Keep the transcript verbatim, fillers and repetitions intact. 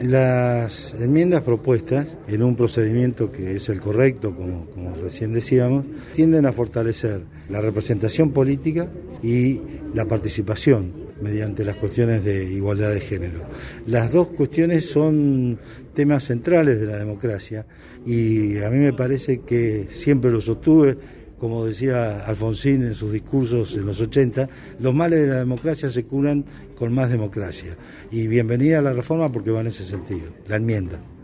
Las enmiendas propuestas en un procedimiento que es el correcto, como, como recién decíamos, tienden a fortalecer la representación política y la participación mediante las cuestiones de igualdad de género. Las dos cuestiones son temas centrales de la democracia y a mí me parece que siempre lo sostuve, como decía Alfonsín en sus discursos en los ochenta, los males de la democracia se curan con más democracia. Y bienvenida a la reforma porque va en ese sentido, la enmienda.